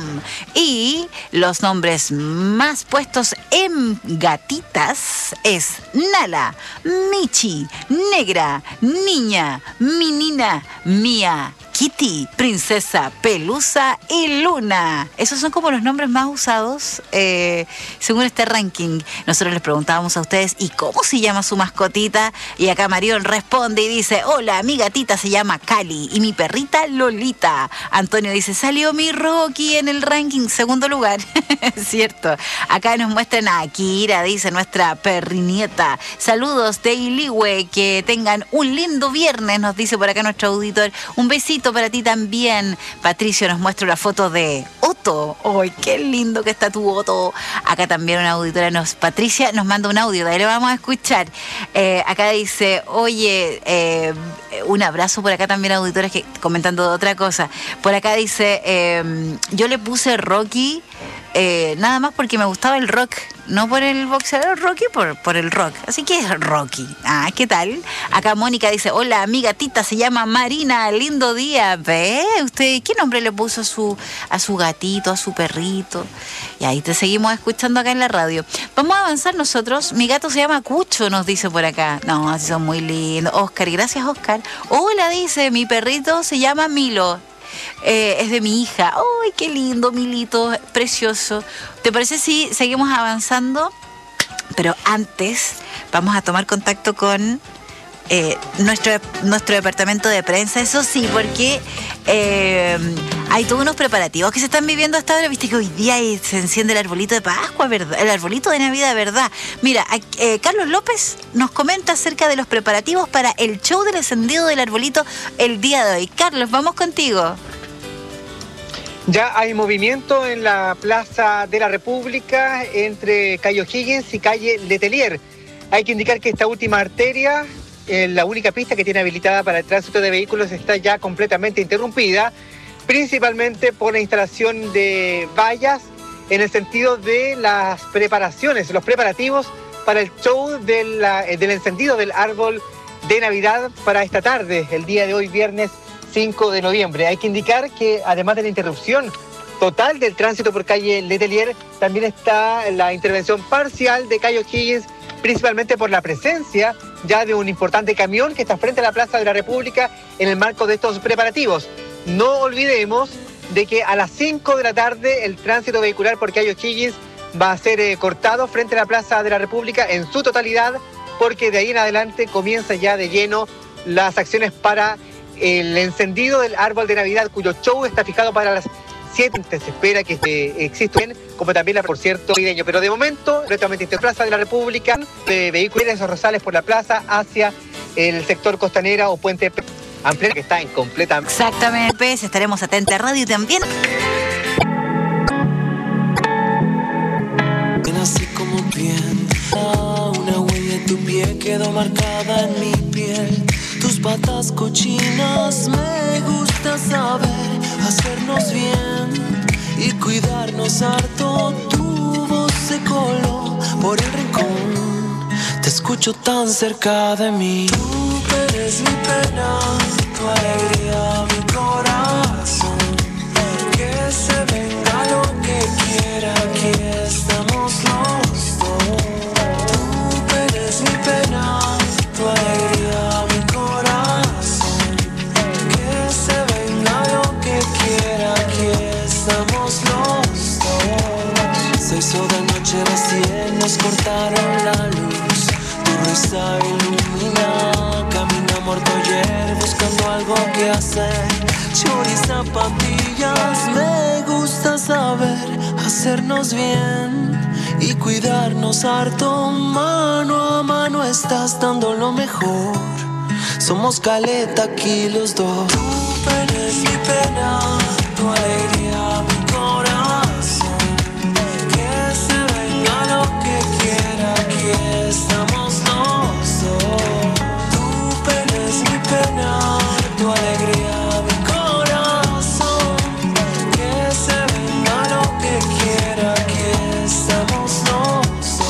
Y los nombres más puestos en gatitas es Nala, Michi, Negra, Niña, Minina, Mía, Kitty, Princesa, Pelusa y Luna. Esos son como los nombres más usados eh, según este ranking. Nosotros les preguntábamos a ustedes, ¿y cómo se llama su mascotita? Y acá Marión responde y dice, hola, mi gatita se llama Cali y mi perrita Lolita. Antonio dice, salió mi Rocky en el ranking, segundo lugar. Cierto. Acá nos muestran a Akira, dice nuestra perrinieta. Saludos de Iligüe, que tengan un lindo viernes, nos dice por acá nuestro auditor. Un besito para ti también. Patricio nos muestra una foto de Otto. ¡Ay, qué lindo que está tu Otto! Acá también una auditora, nos, Patricia, nos manda un audio, de ahí lo vamos a escuchar. Eh, acá dice, oye, eh, un abrazo por acá también, auditores, que comentando de otra cosa. Por acá dice, eh, yo le puse Rocky eh, nada más porque me gustaba el rock. No por el boxeador Rocky, por, por el rock. Así que es Rocky. Ah, ¿qué tal? Acá Mónica dice, hola, mi gatita se llama Marina, lindo día. ¿Ve? ¿Usted qué nombre le puso a su, a su gatito, a su perrito? Y ahí te seguimos escuchando acá en la radio. Vamos a avanzar nosotros. Mi gato se llama Cucho, nos dice por acá. No, así son muy lindos. Oscar, gracias Oscar. Hola, dice, mi perrito se llama Milo. Eh, es de mi hija. ¡Ay, qué lindo, Milito! Precioso. ¿Te parece si seguimos avanzando? Pero antes vamos a tomar contacto con eh, nuestro, nuestro departamento de prensa. Eso sí, porque eh, hay todos unos preparativos que se están viviendo hasta ahora. Viste que hoy día se enciende el arbolito de Pascua, ¿verdad? El arbolito de Navidad, ¿verdad? Mira, eh, Carlos López nos comenta acerca de los preparativos para el show del encendido del arbolito el día de hoy. Carlos, vamos contigo. Ya hay movimiento en la Plaza de la República entre calle O'Higgins y calle Letelier. Hay que indicar que esta última arteria, eh, la única pista que tiene habilitada para el tránsito de vehículos, está ya completamente interrumpida, principalmente por la instalación de vallas en el sentido de las preparaciones, los preparativos para el show de la, del encendido del árbol de Navidad para esta tarde, el día de hoy, viernes cinco de noviembre. Hay que indicar que además de la interrupción total del tránsito por calle Letelier, también está la intervención parcial de calle O'Higgins, principalmente por la presencia ya de un importante camión que está frente a la Plaza de la República en el marco de estos preparativos. No olvidemos de que a las cinco de la tarde el tránsito vehicular por calle O'Higgins va a ser eh, cortado frente a la Plaza de la República en su totalidad, porque de ahí en adelante comienza ya de lleno las acciones para el encendido del árbol de Navidad, cuyo show está fijado para las siete. Se espera que eh, exista, como también la, por cierto, navideño. Pero de momento, directamente desde Plaza de la República, de vehículos esos rosales por la plaza hacia el sector Costanera o Puente Ampliar, que está en completa... Exactamente, pues, estaremos atentos a radio también. Así como bien, una huella en tu pie quedó marcada en mi piel. Tus patas cochinas, me gusta saber hacernos bien y cuidarnos harto. Tu voz se coló por el rincón, te escucho tan cerca de mí. Tú eres mi pena, tu alegría, mi corazón. Que se venga lo que quiera, aquí estamos los dos. Tú eres mi pena, tu alegría, mi corazón. Que se venga lo que quiera, aquí estamos los dos. Se hizo de noche recién, nos cortaron la luz. Tu risa ilumina, camina muerto ayer buscando algo que hacer. Chori zapatillas, me gusta saber hacernos bien y cuidarnos harto. Mano a mano estás dando lo mejor. Somos caleta aquí los dos. Tú eres mi pena, tu alegría, mi corazón. Que se venga lo que quiera, aquí estamos los dos. Tú eres mi pena, tu alegría, mi corazón. Que se venga lo que quiera, aquí estamos los dos.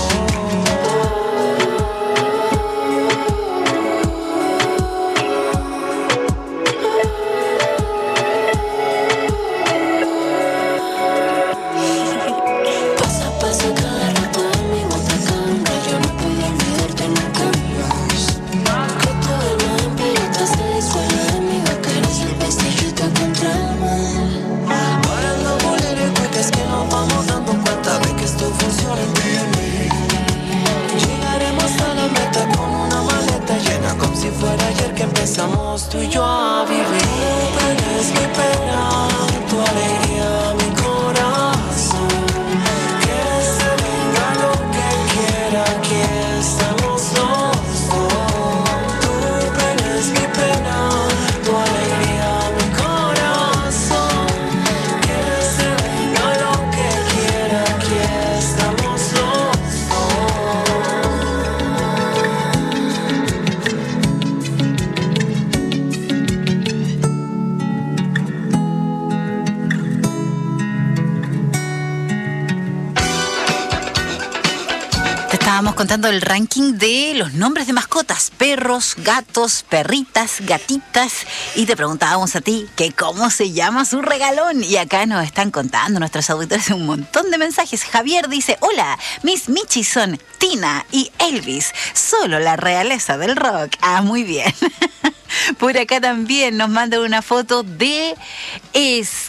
Pasa, pasa cada rato en mi botacán, yo no puedo olvidarte nunca más. Que todo el mundo en pelotas se disuelve en mi boca, eres el pastillito que entramos. Parando boler el cuento es que nos vamos dando cuenta de que esto funciona en ti y en mí. Llegaremos a la meta con una maleta llena como si fuera ayer que empezamos tú y yo a vivir. Tú eres mi pena, tu alegría, mi corazón. Que se venga lo que quiera, aquí estamos los dos. Tú eres mi pena, tu alegría, mi corazón. Que se venga lo que quiera, aquí estamos los dos. Te estábamos contando el ranking de los nombres de mascotas: perros, gatos, perritas, gatitas, y te preguntábamos a ti que cómo se llama su regalón, y acá nos están contando nuestros auditores un montón de mensajes. Javier dice: hola, mis michis son Tina y Elvis, solo la realeza del rock. Ah, muy bien. Por acá también nos mandan una foto de es...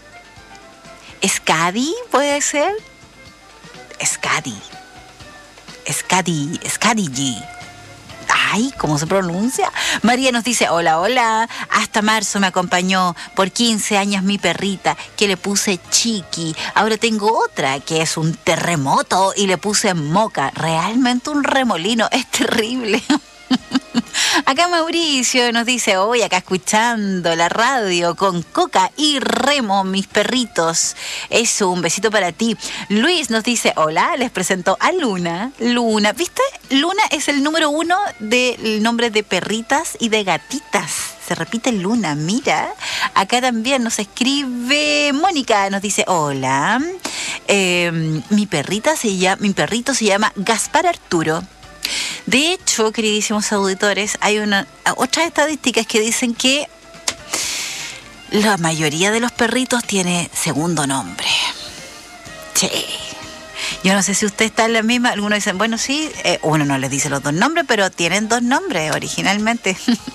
Scadi, ¿puede ser? Scadi. Scadi, Scadi G. Ay, ¿cómo se pronuncia? María nos dice: hola, hola. Hasta marzo me acompañó por quince años mi perrita, que le puse Chiqui. Ahora tengo otra que es un terremoto y le puse Moca. Realmente un remolino. Es terrible. Acá Mauricio nos dice: hoy acá escuchando la radio con Coca y Remo, mis perritos. Eso, un besito para ti. Luis nos dice: hola, les presento a Luna. Luna, ¿viste? Luna es el número uno del nombre de perritas y de gatitas. Se repite Luna, mira. Acá también nos escribe Mónica, nos dice: hola, eh, mi perrita se llama, mi perrito se llama Gaspar Arturo. De hecho, queridísimos auditores, hay una, otras estadísticas que dicen que la mayoría de los perritos tiene segundo nombre. Sí. Yo no sé si usted está en la misma. Algunos dicen, bueno, sí, eh, uno no les dice los dos nombres, pero tienen dos nombres originalmente.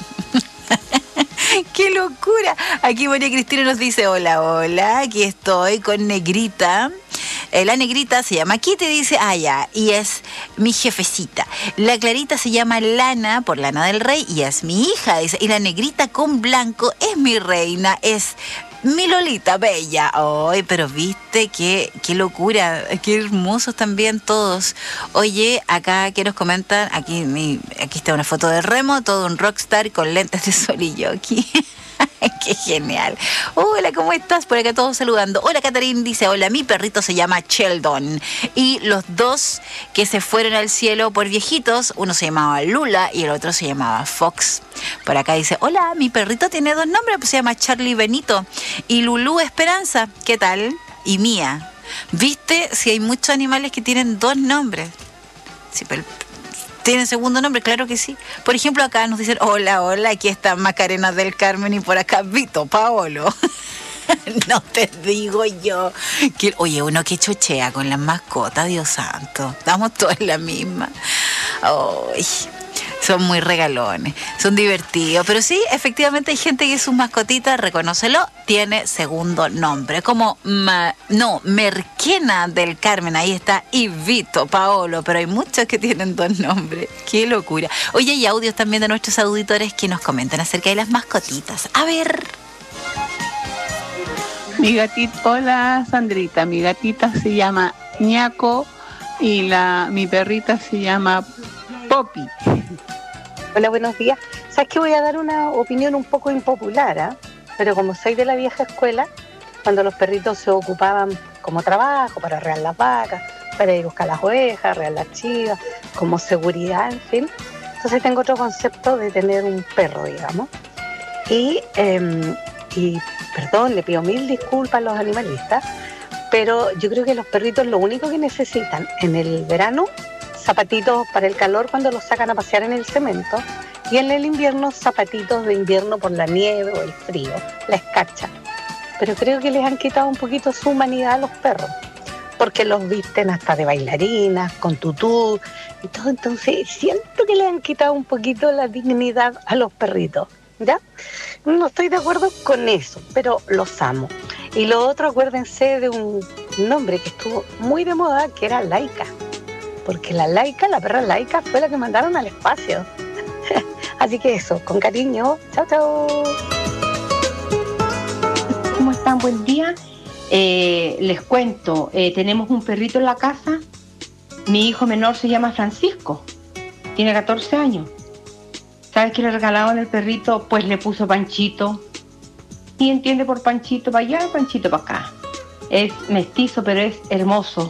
¡Qué locura! Aquí María Cristina nos dice: hola, hola, aquí estoy con Negrita. Eh, la negrita se llama Kitty, dice, ah, ya, y es mi jefecita. La clarita se llama Lana, por Lana del Rey, y es mi hija, dice. Y la negrita con blanco es mi reina, es mi Lolita bella. Ay, pero viste, qué, qué locura, qué hermosos también todos. Oye, acá que nos comentan, aquí, mi, aquí está una foto de Remo, todo un rockstar con lentes de sol y yo aquí. Qué genial. Hola, ¿cómo estás? Por acá todos saludando. Hola, Catarina dice, hola, mi perrito se llama Sheldon. Y los dos que se fueron al cielo por viejitos, uno se llamaba Lula y el otro se llamaba Fox. Por acá dice, hola, mi perrito tiene dos nombres, pues se llama Charlie Benito y Lulú Esperanza. ¿Qué tal? Y Mía. ¿Viste? Si hay muchos animales que tienen dos nombres. Sí, pero ¿tienen segundo nombre? Claro que sí. Por ejemplo, acá nos dicen, hola, hola, aquí está Macarena del Carmen y por acá Vito Paolo. No te digo yo. Que, oye, uno que chochea con las mascotas, Dios santo. Estamos todos en la misma. Ay, son muy regalones, son divertidos. Pero sí, efectivamente hay gente que sus mascotitas, reconócelo, tiene segundo nombre. Como, Ma, no, Merquena del Carmen, ahí está, y Vito Paolo. Pero hay muchos que tienen dos nombres. Qué locura. Oye, hay audios también de nuestros auditores que nos comentan acerca de las mascotitas. A ver. Mi gatita, hola Sandrita, mi gatita se llama Ñaco y la mi perrita se llama Poppy. Hola, buenos días. ¿Sabes que voy a dar una opinión un poco impopular? ¿eh? Pero como soy de la vieja escuela, cuando los perritos se ocupaban como trabajo, para arrear las vacas, para ir a buscar las ovejas, arrear las chivas, como seguridad, en fin. Entonces tengo otro concepto de tener un perro, digamos. Y, eh, y perdón, le pido mil disculpas a los animalistas, pero yo creo que los perritos lo único que necesitan en el verano, zapatitos para el calor cuando los sacan a pasear en el cemento, y en el invierno zapatitos de invierno por la nieve o el frío, la escarcha. Pero creo que les han quitado un poquito su humanidad a los perros, porque los visten hasta de bailarinas, con tutú y todo. Entonces siento que les han quitado un poquito la dignidad a los perritos, ¿ya? No estoy de acuerdo con eso, pero los amo. Y lo otro, acuérdense de un nombre que estuvo muy de moda, que era Laika. Porque la Laika, la perra Laika, fue la que mandaron al espacio. Así que eso, con cariño. Chao, chao. ¿Cómo están? Buen día. Eh, les cuento, eh, tenemos un perrito en la casa. Mi hijo menor se llama Francisco. Tiene catorce años. ¿Sabes qué le regalaban al perrito? Pues le puso Panchito. Y entiende por Panchito para allá, Panchito para acá. Es mestizo, pero es hermoso.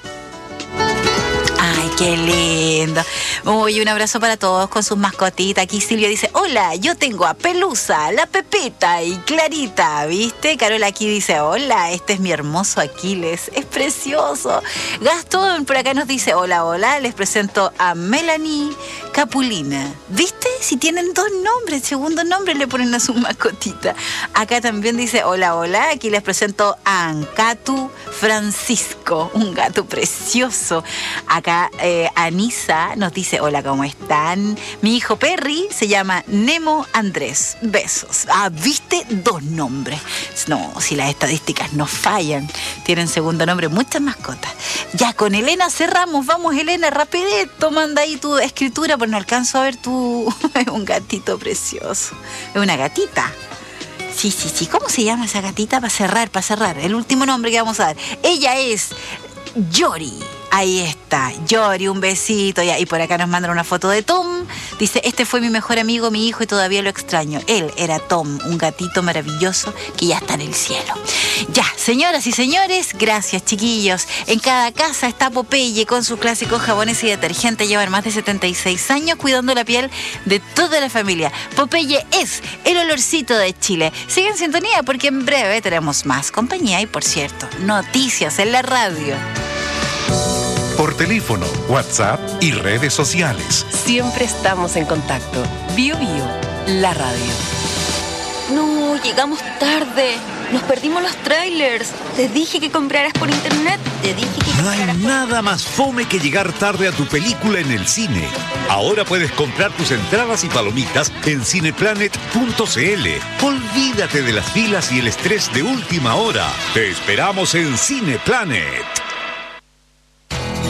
Ay, qué lindo. Uy, un abrazo para todos con sus mascotitas. Aquí Silvia dice, hola, yo tengo a Pelusa, la Pepita y Clarita, ¿viste? Carola aquí dice, hola, este es mi hermoso Aquiles, es precioso. Gastón por acá nos dice, hola, hola, les presento a Melanie Capulina. ¿Viste? Si tienen dos nombres, segundo nombre le ponen a su mascotita. Acá también dice, hola, hola, aquí les presento a Ancatu Francisco, un gato precioso. Acá eh, Anisa nos dice, hola, ¿cómo están? Mi hijo Perry se llama Nemo Andrés. Besos. Ah, ¿viste? Dos nombres. No, si las estadísticas no fallan. Tienen segundo nombre muchas mascotas. Ya, con Elena cerramos. Vamos, Elena, rapidito. Manda ahí tu escritura, porque no alcanzo a ver tu... Es un gatito precioso. Es una gatita. Sí, sí, sí. ¿Cómo se llama esa gatita? Para cerrar, para cerrar. El último nombre que vamos a dar. Ella es Yori. Ahí está, Yori, un besito. Ya. Y por acá nos mandan una foto de Tom. Dice, este fue mi mejor amigo, mi hijo, y todavía lo extraño. Él era Tom, un gatito maravilloso que ya está en el cielo. Ya, señoras y señores, gracias, chiquillos. En cada casa está Popeye con sus clásicos jabones y detergentes. Llevan más de setenta y seis años cuidando la piel de toda la familia. Popeye es el olorcito de Chile. Sigue en sintonía porque en breve tenemos más compañía y, por cierto, noticias en la radio. Por teléfono, WhatsApp y redes sociales. Siempre estamos en contacto. Bio Bio, la radio. No, llegamos tarde. Nos perdimos los trailers. Te dije que compraras por internet. Te dije que No hay nada más fome que llegar tarde a tu película en el cine. Ahora puedes comprar tus entradas y palomitas en cineplanet punto c l. Olvídate de las filas y el estrés de última hora. Te esperamos en Cineplanet.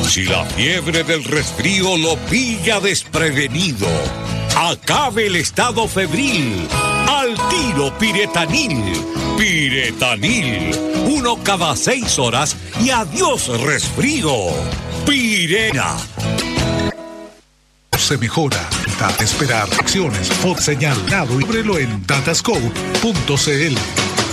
Si la fiebre del resfrío lo pilla desprevenido, acabe el estado febril. Al tiro Piretanil. Piretanil. Uno cada seis horas y adiós resfrío. Pirena. Se mejora. Da esperar acciones. Pod señalado y ábrelo en datascope punto c l.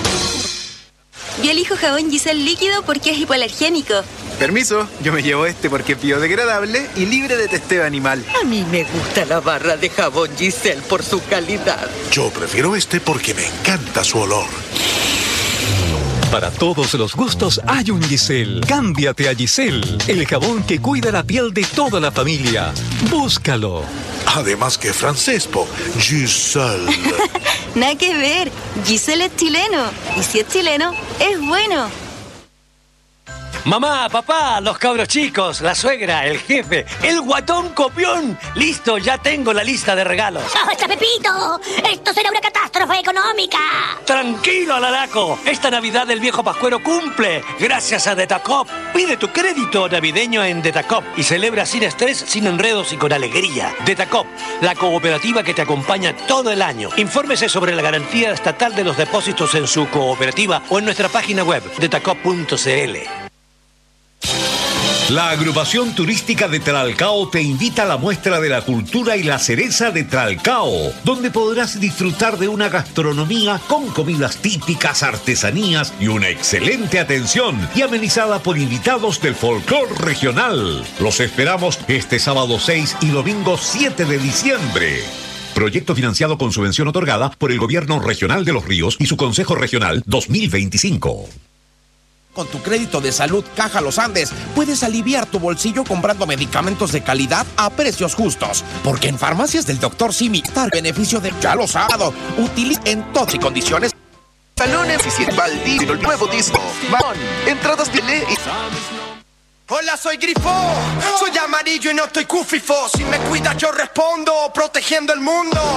Yo elijo jabón Giselle líquido porque es hipoalergénico. Permiso, yo me llevo este porque es biodegradable y libre de testeo animal. A mí me gusta la barra de jabón Giselle por su calidad. Yo prefiero este porque me encanta su olor. Para todos los gustos hay un Giselle. Cámbiate a Giselle, el jabón que cuida la piel de toda la familia. Búscalo. Además que francés, po. Giselle. Nada que ver. Giselle es chileno. Y si es chileno, es bueno. Mamá, papá, los cabros chicos, la suegra, el jefe, el guatón copión. Listo, ya tengo la lista de regalos. ¡Basta, Pepito! ¡Esto será una catástrofe económica! Tranquilo, Alaraco. Esta Navidad el viejo Pascuero cumple. Gracias a Detacop. Pide tu crédito navideño en Detacop y celebra sin estrés, sin enredos y con alegría. Detacop, la cooperativa que te acompaña todo el año. Infórmese sobre la garantía estatal de los depósitos en su cooperativa o en nuestra página web, detacop punto c l. La agrupación turística de Tralcao te invita a la muestra de la cultura y la cereza de Tralcao, donde podrás disfrutar de una gastronomía con comidas típicas, artesanías y una excelente atención y amenizada por invitados del folclore regional. Los esperamos este sábado seis y domingo siete de diciembre. Proyecto financiado con subvención otorgada por el Gobierno Regional de Los Ríos y su Consejo Regional dos mil veinticinco. Con tu crédito de salud Caja Los Andes, puedes aliviar tu bolsillo comprando medicamentos de calidad a precios justos. Porque en farmacias del doctor Simi está el beneficio de ya lo sábado. Utiliza en todas y condiciones. Salones y siete Valdivia, el nuevo disco. Marón, entradas de ley. Hola, soy Grifo, soy amarillo y no estoy cufifo. Si me cuidas yo respondo, protegiendo el mundo.